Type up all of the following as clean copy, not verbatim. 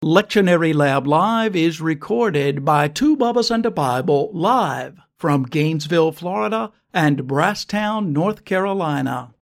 Lectionary Lab Live is recorded by Two Bubbas and a Bible live from Gainesville, Florida and Brasstown, North Carolina.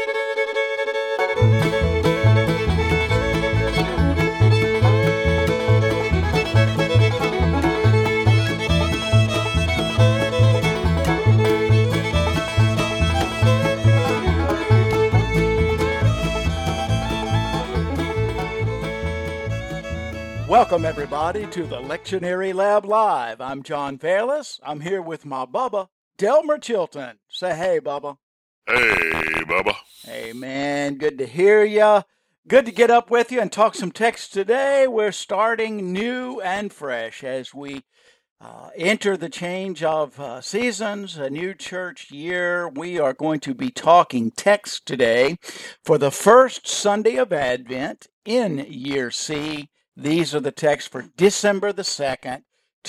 Welcome, everybody, to the Lectionary Lab Live. I'm John Fairless. I'm here with my Bubba, Delmer Chilton. Say hey, Bubba. Hey, Bubba. Hey, man. Good to hear ya. Good to get up with you and talk some text today. We're starting new and fresh as we enter the change of seasons, a new church year. We are going to be talking text today for the first Sunday of Advent in Year C. These are the texts for December the 2nd,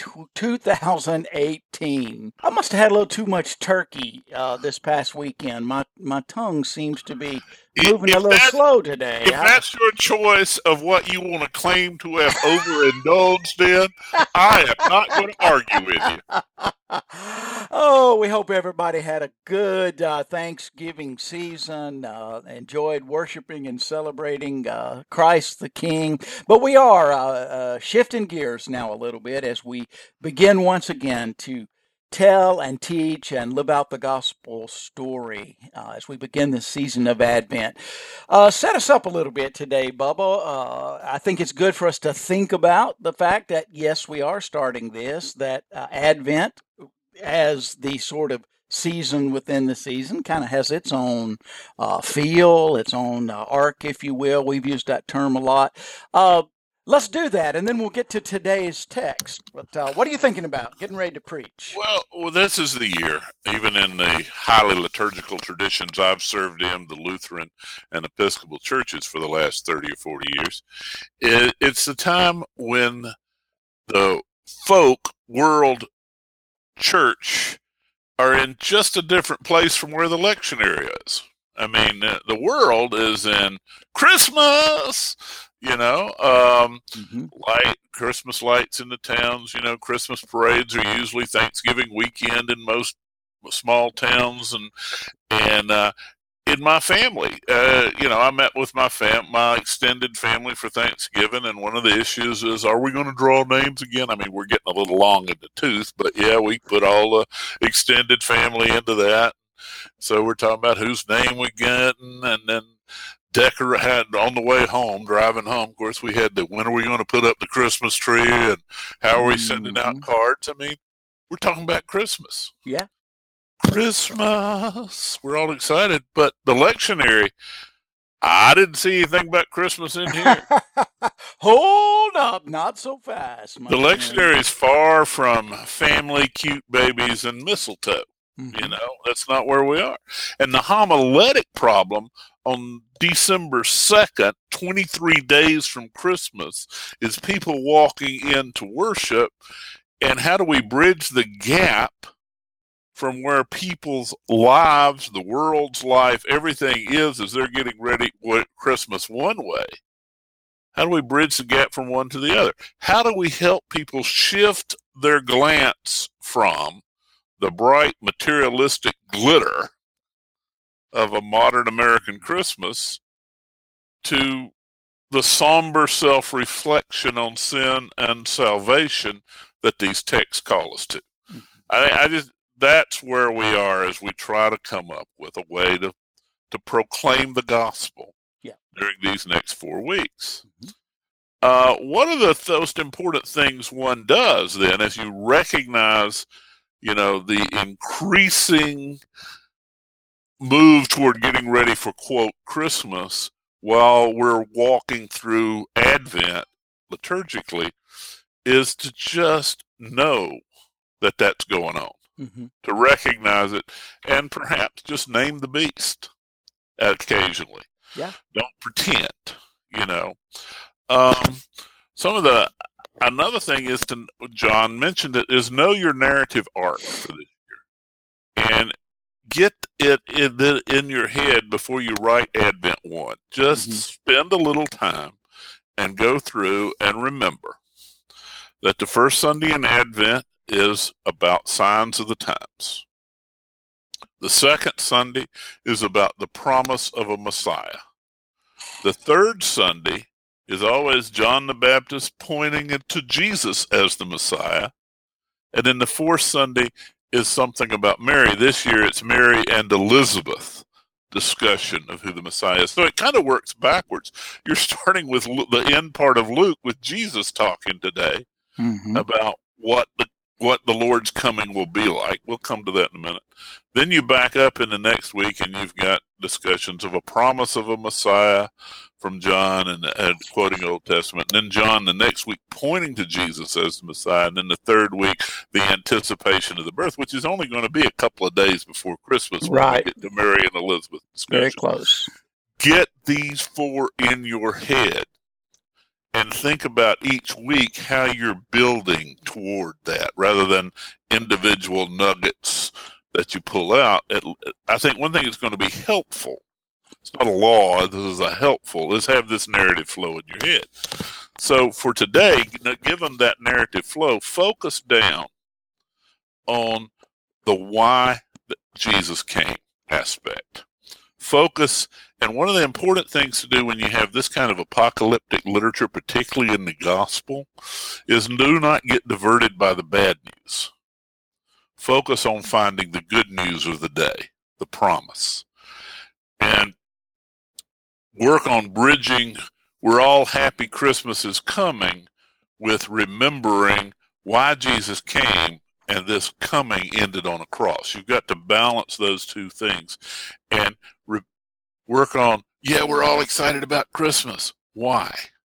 2018. I must have had a little too much turkey this past weekend. My tongue seems to be moving a little slow today. If that's your choice of what you want to claim to have overindulged in, I am not going to argue with you. Oh, we hope everybody had a good Thanksgiving season, enjoyed worshiping and celebrating Christ the King. But we are shifting gears now a little bit as we begin once again to tell and teach and live out the gospel story as we begin this season of Advent. Set us up a little bit today, Bubba. I think it's good for us to think about the fact that, yes, we are starting this, that Advent as the sort of season within the season kind of has its own feel, its own arc, if you will. We've used that term a lot. Let's do that, and then we'll get to today's text. But what are you thinking about getting ready to preach? Well, this is the year, even in the highly liturgical traditions I've served in, the Lutheran and Episcopal churches for the last 30 or 40 years. It's the time when the world church are in just a different place from where the lectionary is. I mean, the world is in Christmas, Christmas lights in the towns, Christmas parades are usually Thanksgiving weekend in most small towns. And in my family, I met with my extended family for Thanksgiving, and one of the issues is, are we going to draw names again? I mean, we're getting a little long in the tooth, but yeah, we put all the extended family into that. So we're talking about whose name we getting, and then had on the way home, driving home, of course, we had when are we going to put up the Christmas tree, and how are we sending out cards? I mean, we're talking about Christmas. Yeah. Christmas. We're all excited, but the lectionary, I didn't see anything about Christmas in here. Hold up, not so fast. The lectionary is far from family, cute babies, and mistletoe. Mm-hmm. That's not where we are. And the homiletic problem on December 2nd, 23 days from Christmas, is people walking into worship. And how do we bridge the gap from where people's lives, the world's life, everything is as they're getting ready for Christmas one way? How do we bridge the gap from one to the other? How do we help people shift their glance from the bright materialistic glitter of a modern American Christmas to the somber self-reflection on sin and salvation that these texts call us to? That's where we are as we try to come up with a way to proclaim the gospel during these next 4 weeks. One of the most important things one does then, as you recognize, the increasing move toward getting ready for, quote, Christmas, while we're walking through Advent liturgically, is to just know that that's going on, to recognize it, and perhaps just name the beast occasionally. Yeah. Don't pretend, Another thing is John mentioned it, is know your narrative arc for this year. And get it in your head before you write Advent 1. Just spend a little time and go through and remember that the first Sunday in Advent is about signs of the times. The second Sunday is about the promise of a Messiah. The third Sunday is always John the Baptist pointing to Jesus as the Messiah. And then the fourth Sunday is something about Mary. This year it's Mary and Elizabeth discussion of who the Messiah is. So it kind of works backwards. You're starting with the end part of Luke with Jesus talking today about what the Lord's coming will be like. We'll come to that in a minute. Then you back up in the next week and you've got discussions of a promise of a Messiah from John and quoting Old Testament. And then John the next week pointing to Jesus as the Messiah. And then the third week, the anticipation of the birth, which is only going to be a couple of days before Christmas when we get to Mary and Elizabeth discussion. Very close. Get these four in your head and think about each week how you're building toward that rather than individual nuggets that you pull out. I think one thing that's going to be helpful, it's not a law, this is a helpful, is have this narrative flow in your head. So for today, given that narrative flow, focus down on the why that Jesus came aspect. Focus, and one of the important things to do when you have this kind of apocalyptic literature, particularly in the gospel, is do not get diverted by the bad news. Focus on finding the good news of the day, the promise, and work on bridging we're all happy Christmas is coming with remembering why Jesus came and this coming ended on a cross. You've got to balance those two things and work on, we're all excited about Christmas. Why?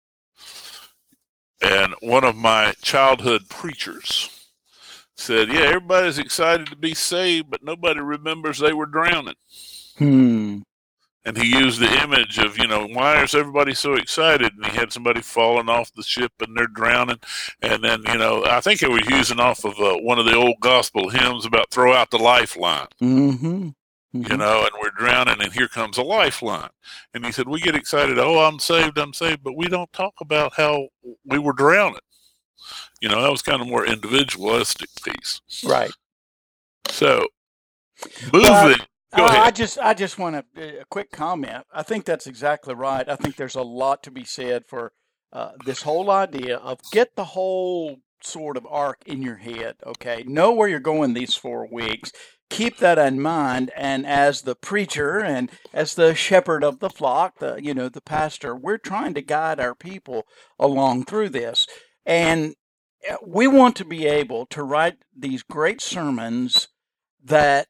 And one of my childhood preachers said, everybody's excited to be saved, but nobody remembers they were drowning. And he used the image of, why is everybody so excited? And he had somebody falling off the ship and they're drowning. And then, I think he was using off of one of the old gospel hymns about throw out the lifeline. And we're drowning and here comes a lifeline. And he said, we get excited. I'm saved. But we don't talk about how we were drowning. That was kind of more individualistic piece. Right. So moving. Go ahead. I just want a quick comment. I think that's exactly right. I think there's a lot to be said for this whole idea of get the whole sort of arc in your head. Okay, know where you're going these 4 weeks. Keep that in mind. And as the preacher and as the shepherd of the flock, the pastor, we're trying to guide our people along through this. And we want to be able to write these great sermons that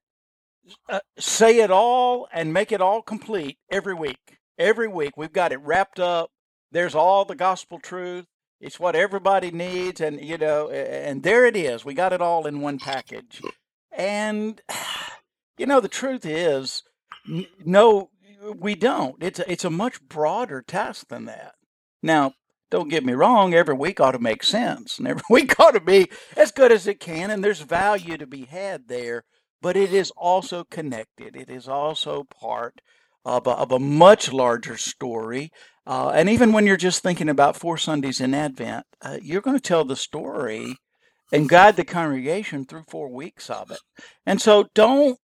say it all and make it all complete every week. Every week we've got it wrapped up. There's all the gospel truth. It's what everybody needs, and and there it is. We got it all in one package. And the truth is, no, we don't. It's a much broader task than that. Now, don't get me wrong. Every week ought to make sense, and every week ought to be as good as it can. And there's value to be had there. But it is also connected. It is also part of a much larger story. And even when you're just thinking about 4 Sundays in Advent, you're going to tell the story and guide the congregation through 4 weeks of it. And so don't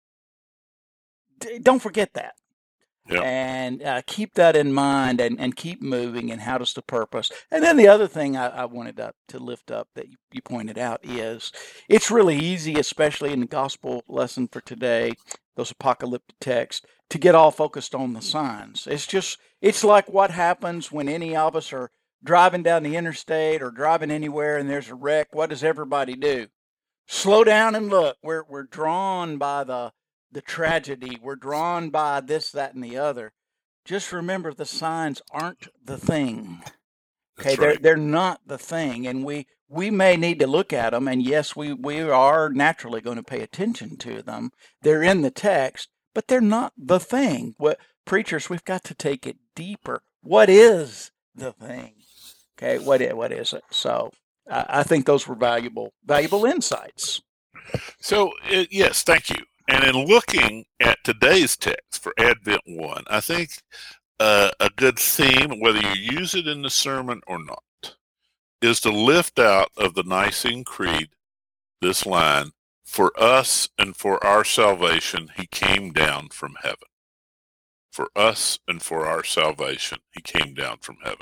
forget that. Yeah. And keep that in mind and keep moving, and how does the purpose. And then the other thing I wanted to lift up that you pointed out is it's really easy, especially in the gospel lesson for today, those apocalyptic texts, to get all focused on the signs. It's like what happens when any of us are driving down the interstate or driving anywhere and there's a wreck. What does everybody do? Slow down and look. We're drawn by the tragedy. We're drawn by this, that, and the other. Just remember, the signs aren't the thing. Okay, right. They're not the thing, and we may need to look at them. And yes, we are naturally going to pay attention to them. They're in the text, but they're not the thing. Preachers, we've got to take it deeper. What is the thing? Okay, what is it? So I think those were valuable insights. So yes, thank you. And in looking at today's text for Advent 1, I think a good theme, whether you use it in the sermon or not, is to lift out of the Nicene Creed this line, "For us and for our salvation, he came down from heaven." For us and for our salvation, he came down from heaven.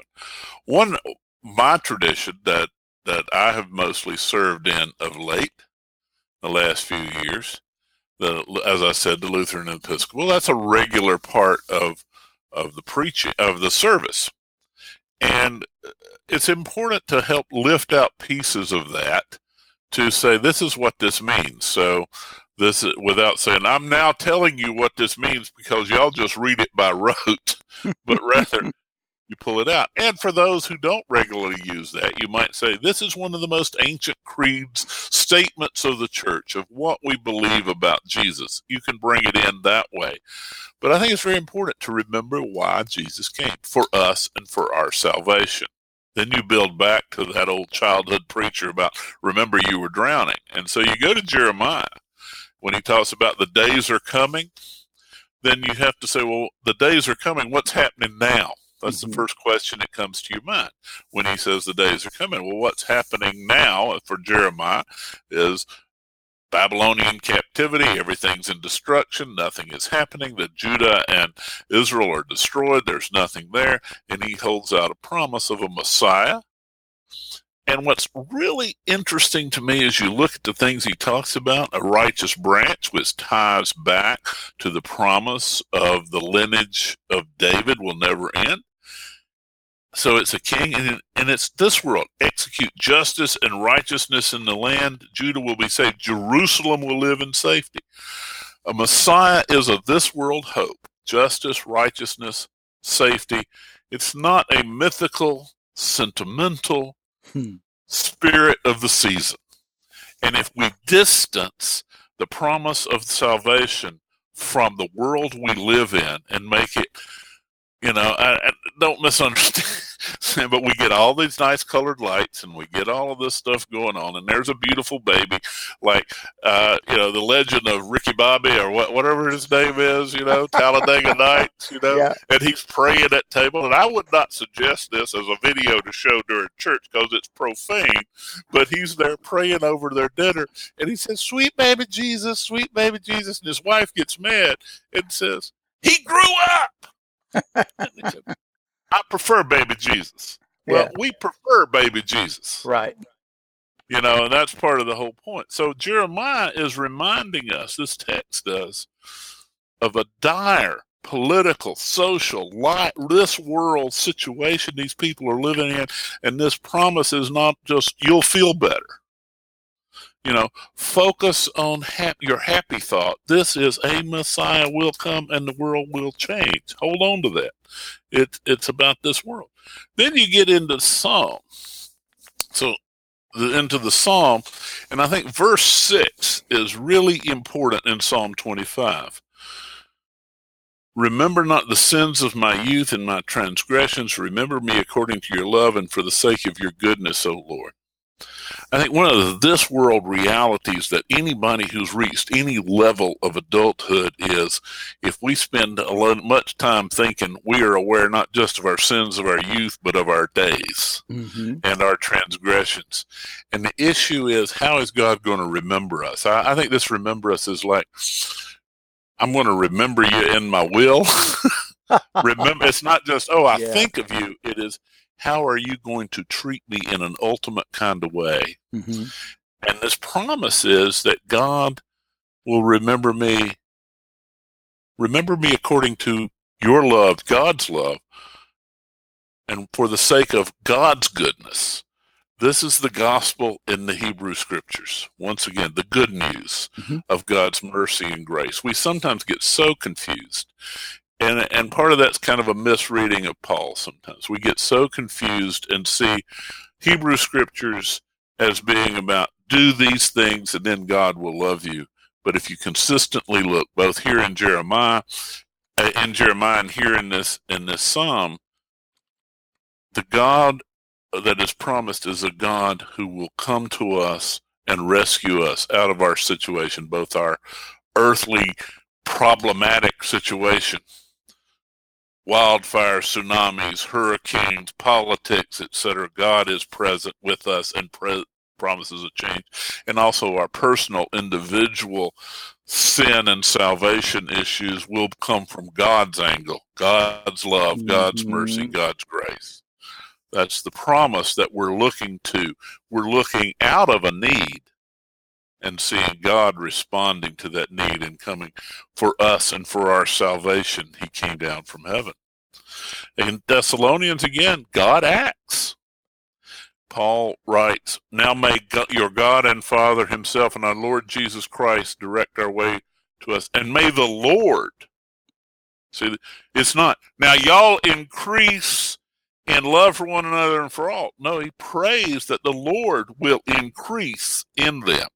My tradition that I have mostly served in of late, the last few years, as I said, the Lutheran Episcopal, that's a regular part of the preaching of the service. And it's important to help lift out pieces of that to say, this is what this means. So this is, without saying, I'm now telling you what this means because y'all just read it by rote, but rather you pull it out. And for those who don't regularly use that, you might say, this is one of the most ancient creeds, statements of the church, of what we believe about Jesus. You can bring it in that way. But I think it's very important to remember why Jesus came, for us and for our salvation. Then you build back to that old childhood preacher about, remember you were drowning. And so you go to Jeremiah, when he talks about the days are coming, then you have to say, well, the days are coming, what's happening now? That's the first question that comes to your mind when he says the days are coming. Well, what's happening now for Jeremiah is Babylonian captivity, everything's in destruction, nothing is happening, that Judah and Israel are destroyed, there's nothing there, and he holds out a promise of a Messiah. And what's really interesting to me as you look at the things he talks about, a righteous branch, which ties back to the promise of the lineage of David will never end. So it's a king, and it's this world. Execute justice and righteousness in the land. Judah will be saved. Jerusalem will live in safety. A Messiah is of this world hope. Justice, righteousness, safety. It's not a mythical, sentimental spirit of the season. And if we distance the promise of salvation from the world we live in and make it, I don't misunderstand, but we get all these nice colored lights and we get all of this stuff going on, and there's a beautiful baby, like, the legend of Ricky Bobby or whatever his name is, Talladega Nights, Yeah. and he's praying at table. And I would not suggest this as a video to show during church because it's profane, but he's there praying over their dinner, and he says, sweet baby Jesus, and his wife gets mad and says, he grew up. I prefer baby Jesus. Well, we prefer baby Jesus. Right. And that's part of the whole point. So Jeremiah is reminding us, this text does, of a dire political, social, this world situation these people are living in. And this promise is not just, you'll feel better. Focus on your happy thought. This is a Messiah will come and the world will change. Hold on to that. It's about this world. Then you get into Psalm. So into the Psalm, and I think verse 6 is really important in Psalm 25. Remember not the sins of my youth and my transgressions. Remember me according to your love and for the sake of your goodness, O Lord. I think one of this world realities that anybody who's reached any level of adulthood is, if we spend much time thinking, we are aware not just of our sins of our youth, but of our days and our transgressions. And the issue is, how is God going to remember us? I think this remember us is like, I'm going to remember you in my will. Remember, it's not just, I think of you. It is, how are you going to treat me in an ultimate kind of way? And this promise is that God will remember me according to your love, God's love, and for the sake of God's goodness. This is the gospel in the Hebrew Scriptures. Once again, the good news of God's mercy and grace. We sometimes get so confused. And part of that's kind of a misreading of Paul sometimes. We get so confused and see Hebrew Scriptures as being about, do these things and then God will love you. But if you consistently look, both here in Jeremiah and here in this Psalm, the God that is promised is a God who will come to us and rescue us out of our situation, both our earthly problematic situation wildfires, tsunamis, hurricanes, politics, etc. God is present with us and promises a change. And also our personal, individual sin and salvation issues will come from God's angle, God's love, God's mercy, God's grace. That's the promise that we're looking to. We're looking out of a need and seeing God responding to that need and coming for us and for our salvation. He came down from heaven. In Thessalonians, again, God acts. Paul writes, now may your God and Father himself and our Lord Jesus Christ direct our way to us. And may the Lord, see, it's not, now y'all increase in love for one another and for all. No, he prays that the Lord will increase in them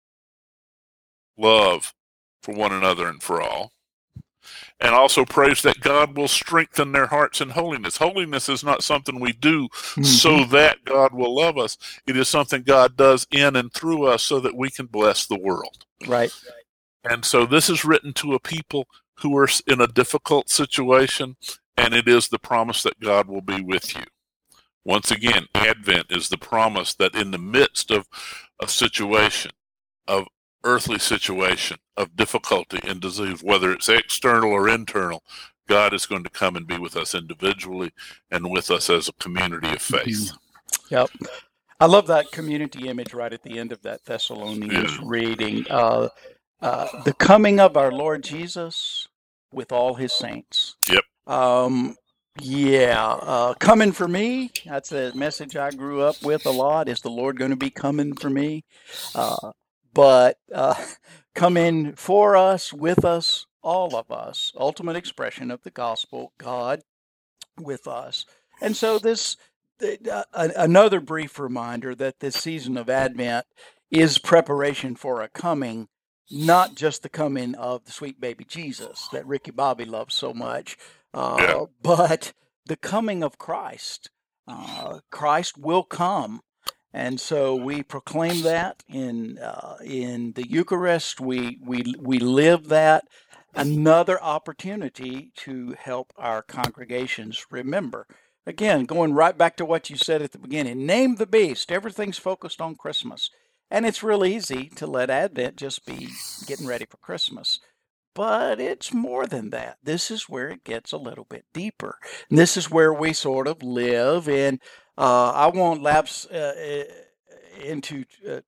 love for one another and for all. And also prays that God will strengthen their hearts in holiness. Holiness is not something we do so that God will love us. It is something God does in and through us so that we can bless the world. Right. And so this is written to a people who are in a difficult situation, and it is the promise that God will be with you. Once again, Advent is the promise that in the midst of a situation, of earthly situation, of difficulty and disease, whether it's external or internal, God is going to come and be with us individually and with us as a community of faith. Yep. I love that community image right at the end of that Thessalonians reading. The coming of our Lord Jesus with all his saints. Yep. Coming for me. That's a message I grew up with a lot. Is the Lord going to be coming for me? But coming for us, with us, all of us. Ultimate expression of the gospel, God with us. And so this, another brief reminder that this season of Advent is preparation for a coming, not just the coming of the sweet baby Jesus that Ricky Bobby loves so much, but the coming of Christ. Christ will come. And so we proclaim that in the Eucharist. We live that. Another opportunity to help our congregations remember. Again, going right back to what you said at the beginning, name the beast. Everything's focused on Christmas. And it's real easy to let Advent just be getting ready for Christmas. But it's more than that. This is where it gets a little bit deeper. And this is where we sort of live in. I won't lapse into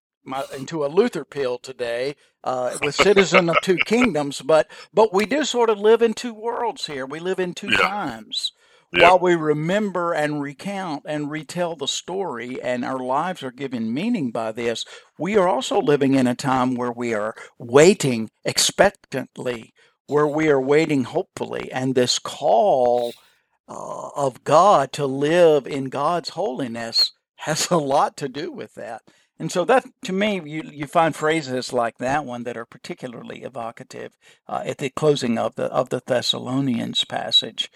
a Luther pill today with Citizen of Two Kingdoms, but we do sort of live in two worlds here. We live in two times. While we remember and recount and retell the story, and our lives are given meaning by this, we are also living in a time where we are waiting expectantly, where we are waiting hopefully, and this call of God to live in God's holiness has a lot to do with that. And so that, to me, you find phrases like that one that are particularly evocative at the closing of the Thessalonians passage.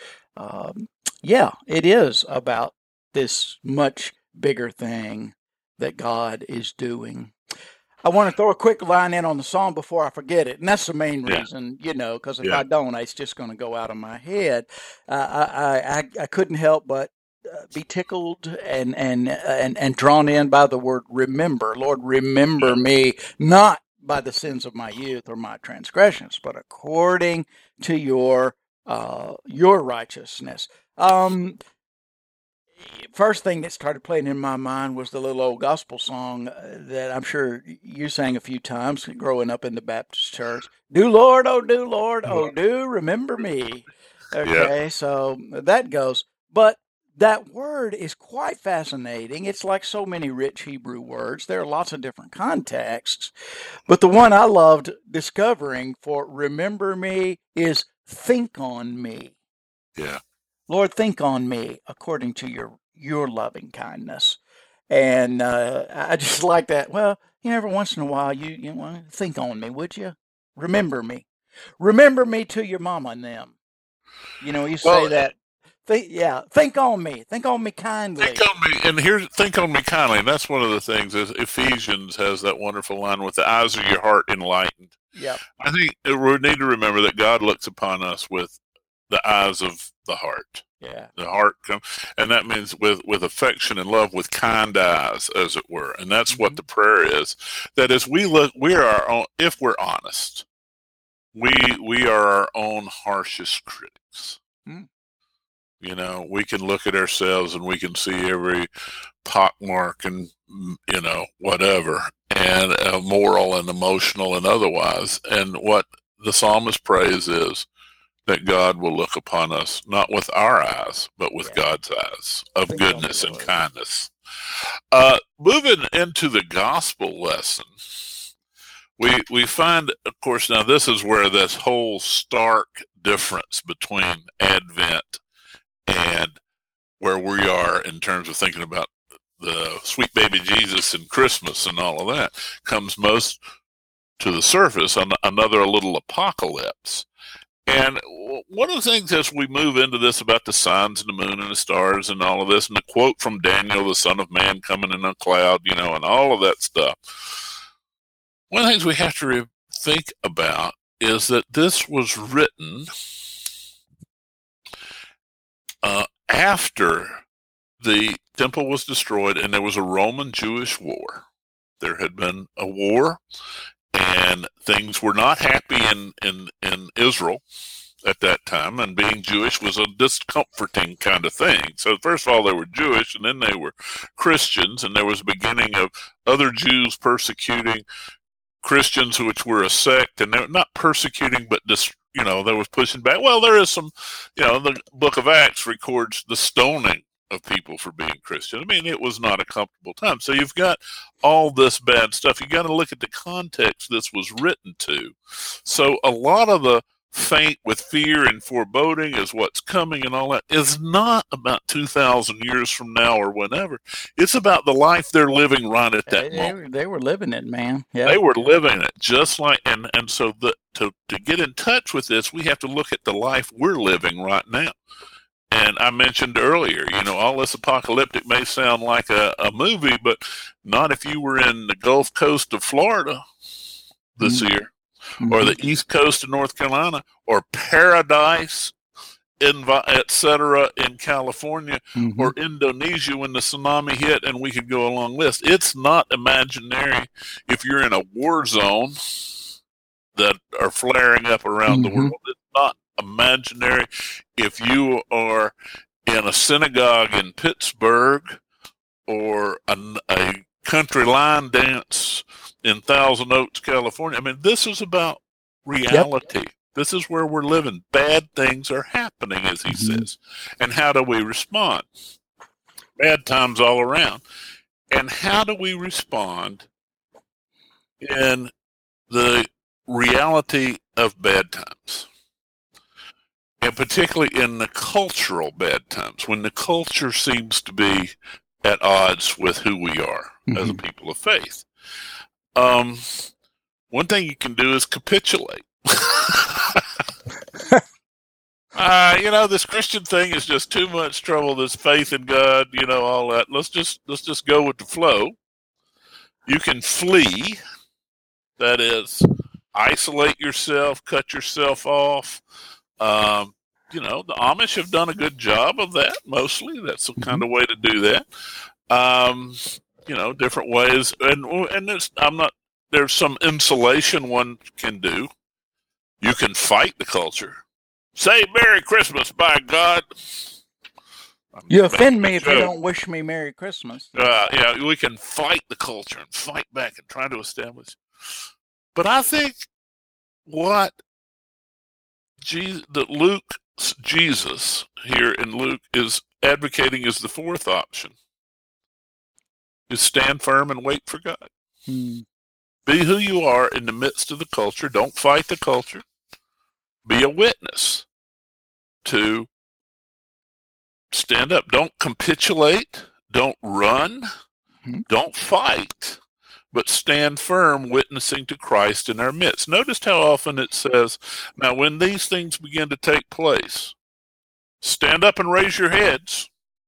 It is about this much bigger thing that God is doing. I want to throw a quick line in on the song before I forget it, and that's the main reason, because if I don't, it's just going to go out of my head. I couldn't help but be tickled and drawn in by the word remember. Lord, remember me, not by the sins of my youth or my transgressions, but according to your righteousness. First thing that started playing in my mind was the little old gospel song that I'm sure you sang a few times growing up in the Baptist church. Do Lord, oh do remember me. Okay, so that goes. But that word is quite fascinating. It's like so many rich Hebrew words. There are lots of different contexts. But the one I loved discovering for remember me is think on me. Yeah. Lord, think on me according to your loving kindness. And I just like that. Well, every once in a while, you want to think on me, would you? Remember me. Remember me to your mama and them. You say that. Think on me. Think on me kindly. Think on me, and think on me kindly. And that's one of the things is Ephesians has that wonderful line with the eyes of your heart enlightened. Yeah. I think we need to remember that God looks upon us with the eyes of the heart. Yeah. The heart comes, and that means with affection and love, with kind eyes, as it were. And that's what the prayer is. That as we look, we are our own. If we're honest, we are our own harshest critics. Mm. You know, we can look at ourselves and we can see every pockmark and, you know, whatever, and moral and emotional and otherwise. And what the psalmist prays is that God will look upon us, not with our eyes, but with God's eyes of goodness and kindness. Moving into the gospel lesson, we find, of course, now this is where this whole stark difference between Advent and where we are in terms of thinking about the sweet baby Jesus and Christmas and all of that comes most to the surface on another little apocalypse. And one of the things as we move into this about the signs and the moon and the stars and all of this, and the quote from Daniel, the Son of Man coming in a cloud, you know, and all of that stuff, one of the things we have to think about is that this was written after the temple was destroyed and there was a Roman-Jewish war. There had been a war, and things were not happy in Israel at that time, and being Jewish was a discomforting kind of thing. So first of all, they were Jewish, and then they were Christians, and there was a beginning of other Jews persecuting Christians, which were a sect, and they're not persecuting, but you know, there was pushing back. Well, there is some, you know, the book of Acts records the stoning of people for being Christian. I mean, it was not a comfortable time. So you've got all this bad stuff. You got to look at the context this was written to. So a lot of the faint with fear and foreboding is what's coming and all that is not about 2,000 years from now or whenever. It's about the life they're living right at that moment. They were living it, man. Yeah. They were living it just like, and so to get in touch with this, we have to look at the life we're living right now. And I mentioned earlier, you know, all this apocalyptic may sound like a movie, but not if you were in the Gulf Coast of Florida this year, or the East Coast of North Carolina, or Paradise, etc. in California, or Indonesia when the tsunami hit, and we could go a long list. It's not imaginary if you're in a war zone that are flaring up around the world. It's not imaginary if you are in a synagogue in Pittsburgh or a country line dance in Thousand Oaks, California. I mean, this is about reality. Yep. This is where we're living. Bad things are happening, as he says. And how do we respond? Bad times all around. And how do we respond in the reality of bad times? And particularly in the cultural bad times, when the culture seems to be at odds with who we are as a people of faith. One thing you can do is capitulate. You know, this Christian thing is just too much trouble. This faith in God, you know, all that. Let's just go with the flow. You can flee. That is, isolate yourself, cut yourself off. You know, the Amish have done a good job of that, mostly. That's the kind of way to do that. You know, different ways. And there's some insulation one can do. You can fight the culture. Say Merry Christmas, by God. You offend me if you don't wish me Merry Christmas. Yeah, we can fight the culture and fight back and try to establish. But I think what Jesus here in Luke is advocating is the fourth option, is stand firm and wait for God. Be who you are in the midst of the culture. Don't fight the culture. Be a witness to stand up. Don't capitulate. Don't run. Don't fight. But stand firm, witnessing to Christ in our midst. Notice how often it says, now when these things begin to take place, stand up and raise your heads.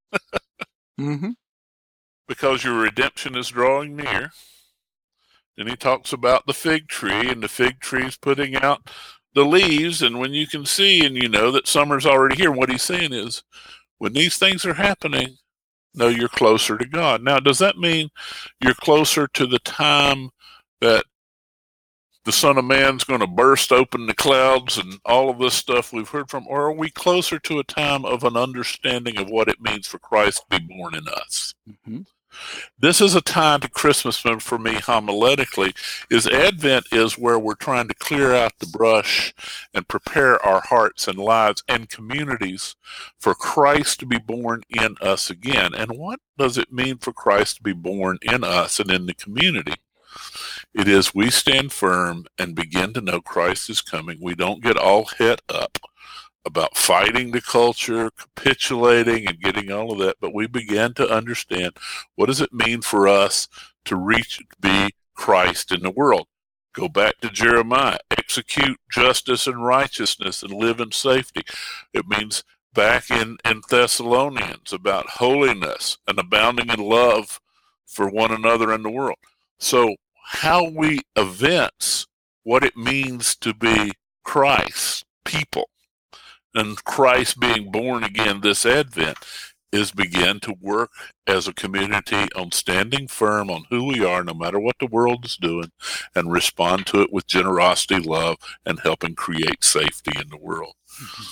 Because your redemption is drawing near. Then he talks about the fig tree, and the fig tree is putting out the leaves, and when you can see and you know that summer's already here, what he's saying is, when these things are happening, know you're closer to God. Now, does that mean you're closer to the time that the Son of Man's going to burst open the clouds and all of this stuff we've heard from? Or are we closer to a time of an understanding of what it means for Christ to be born in us? Mm-hmm. This is a time to Christmas for me homiletically, is Advent is where we're trying to clear out the brush and prepare our hearts and lives and communities for Christ to be born in us again. And what does it mean for Christ to be born in us and in the community? It is we stand firm and begin to know Christ is coming. We don't get all het up about fighting the culture, capitulating, and getting all of that, but we begin to understand what does it mean for us to be Christ in the world. Go back to Jeremiah, execute justice and righteousness and live in safety. It means back in Thessalonians about holiness and abounding in love for one another in the world. So how we evince what it means to be Christ's people and Christ being born again this Advent is begin to work as a community on standing firm on who we are, no matter what the world is doing, and respond to it with generosity, love, and helping create safety in the world. Mm-hmm.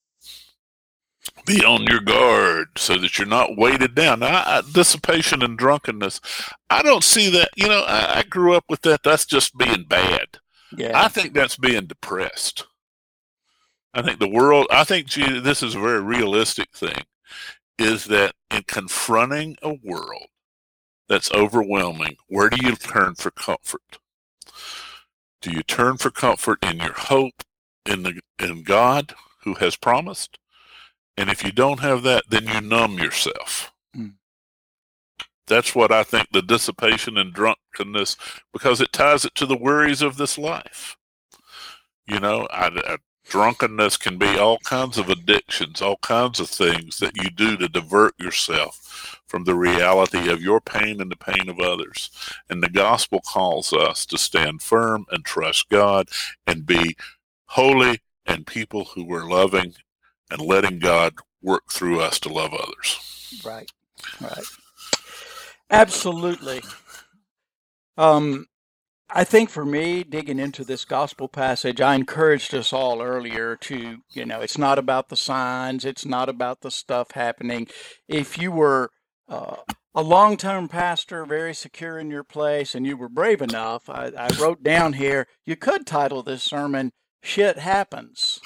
Be on your guard so that you're not weighted down. Now, dissipation and drunkenness, I don't see that. You know, I grew up with that. That's just being bad. Yeah. I think that's being depressed. I think this is a very realistic thing, is that in confronting a world that's overwhelming, where do you turn for comfort? Do you turn for comfort in your hope in God who has promised? And if you don't have that, then you numb yourself. Mm. That's what I think the dissipation and drunkenness, because it ties it to the worries of this life. You know, drunkenness can be all kinds of addictions, all kinds of things that you do to divert yourself from the reality of your pain and the pain of others. And the gospel calls us to stand firm and trust God and be holy and people who are loving and letting God work through us to love others. Right. Absolutely. I think for me, digging into this gospel passage, I encouraged us all earlier to, it's not about the signs. It's not about the stuff happening. If you were a long-term pastor, very secure in your place, and you were brave enough, I wrote down here, you could title this sermon, Shit Happens.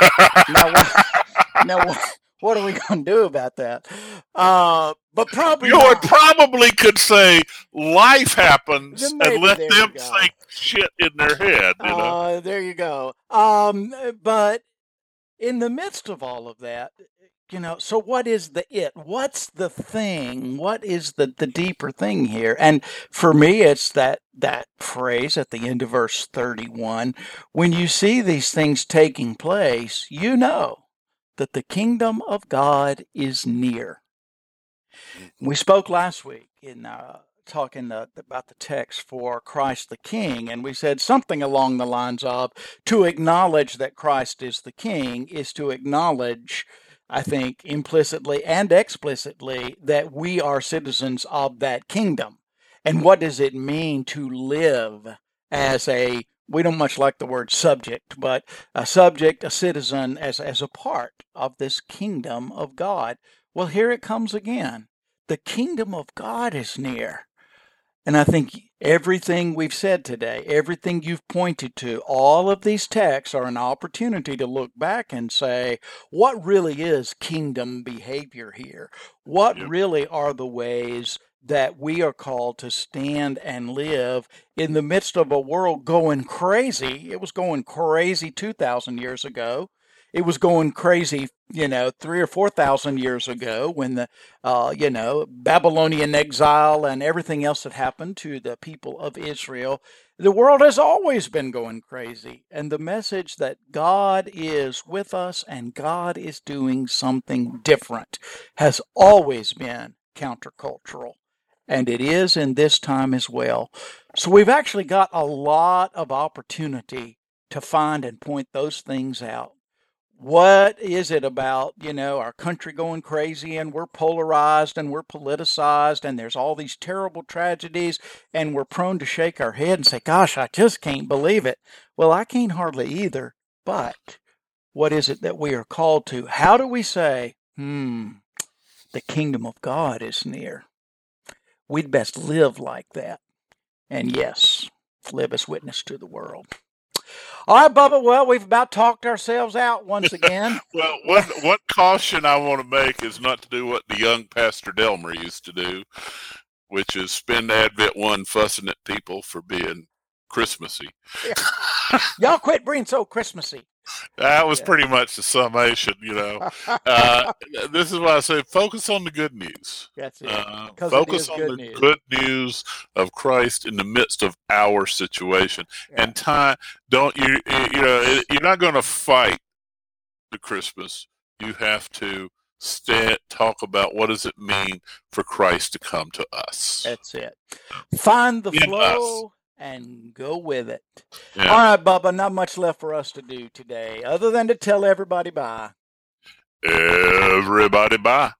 Now, what are we going to do about that? But probably you probably could say life happens and let them think shit in their head. There you go. But in the midst of all of that, so what is the it? What's the thing? What is the deeper thing here? And for me, it's that phrase at the end of verse 31. When you see these things taking place, you know that the kingdom of God is near. We spoke last week in talking about the text for Christ the King, and we said something along the lines of, to acknowledge that Christ is the King is to acknowledge, I think, implicitly and explicitly, that we are citizens of that kingdom. And what does it mean to live as we don't much like the word subject, but a subject, a citizen, as a part of this kingdom of God? Well, here it comes again. The kingdom of God is near. And I think everything we've said today, everything you've pointed to, all of these texts are an opportunity to look back and say, what really is kingdom behavior here? What really are the ways that we are called to stand and live in the midst of a world going crazy? It was going crazy 2,000 years ago. It was going crazy, 3,000 or 4,000 years ago when the, Babylonian exile and everything else that happened to the people of Israel. The world has always been going crazy. And the message that God is with us and God is doing something different has always been countercultural. And it is in this time as well. So we've actually got a lot of opportunity to find and point those things out. What is it about, our country going crazy and we're polarized and we're politicized and there's all these terrible tragedies and we're prone to shake our head and say, gosh, I just can't believe it. Well, I can't hardly either. But what is it that we are called to? How do we say, the kingdom of God is near? We'd best live like that. And yes, live as witness to the world. All right, Bubba. Well, we've about talked ourselves out once again. Well, one caution I want to make is not to do what the young Pastor Delmer used to do, which is spend Advent 1 fussing at people for being Christmassy. Yeah. Y'all quit being so Christmassy. That was pretty much the summation, This is why I say focus on the good news. That's it. Focus on the good news of Christ in the midst of our situation. Yeah. And you're not going to fight the Christmas. You have to talk about what does it mean for Christ to come to us. That's it. Find the flow. And go with it. Yeah. All right, Bubba, not much left for us to do today other than to tell everybody bye. Everybody bye.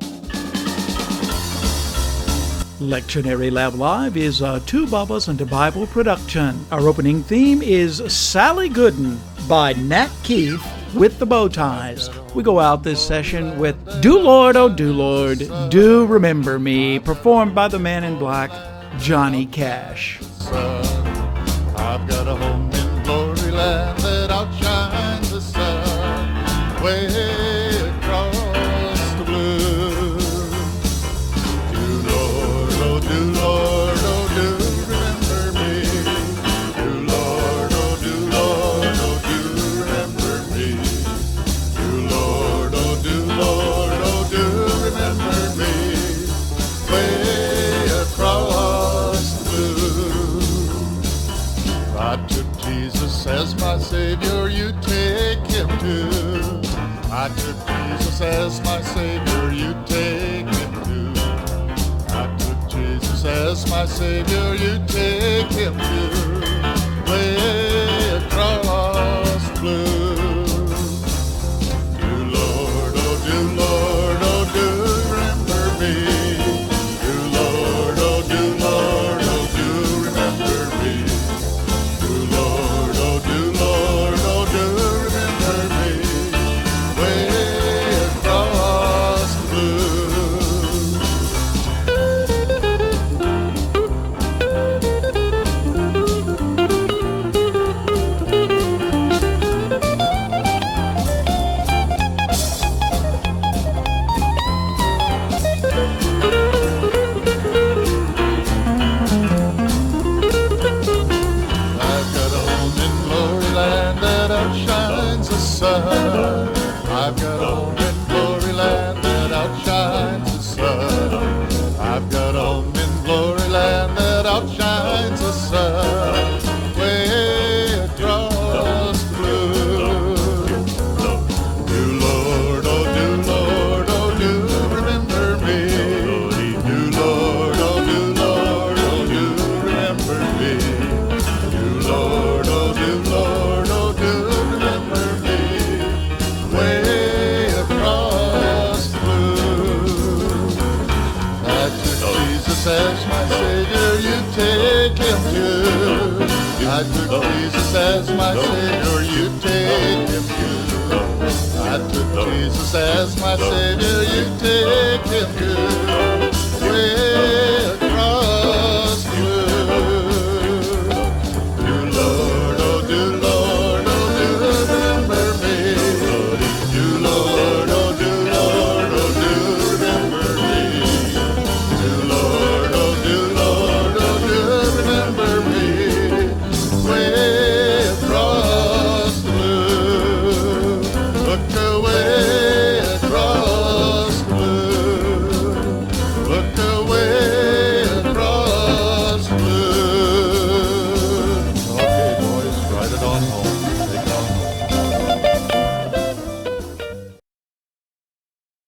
Lectionary Lab Live is a Two Bubbas and a Bible production. Our opening theme is Sally Gooden by Nat Keefe with the Bow Ties. We go out this session with Do Lord, Oh Do Lord, Do Remember Me, performed by the man in black, Johnny Cash. I've got a home in glory land that outshines the sun, way across the blue. Do Lord, oh do Lord, oh do remember me. Do Lord, oh do Lord, oh do remember me. Do Lord, oh do Lord, oh do remember me. Way across the blue. I took Jesus as my Savior, you take him too. I took Jesus as my Savior, you take him too. I took Jesus as my Savior, you take him too. Way across blue. Do Lord, oh do Lord, oh do remember me. Do Lord, oh do Lord, oh do remember me. Do Lord, oh do Lord, oh do remember me. Way across the blue. I've got a home in glory land that outshines the sun. I've got a home in glory land that outshines the sun. I've got a home in glory land that outshines the sun. Way across blue. Do Lord, oh do remember me. Do Lord, oh do remember me. Do Lord, oh do remember me. Way across the blue. I took Jesus as my Savior, you take him too. I took Jesus as my Savior, you take him too. I took Jesus as my Savior, you take him too.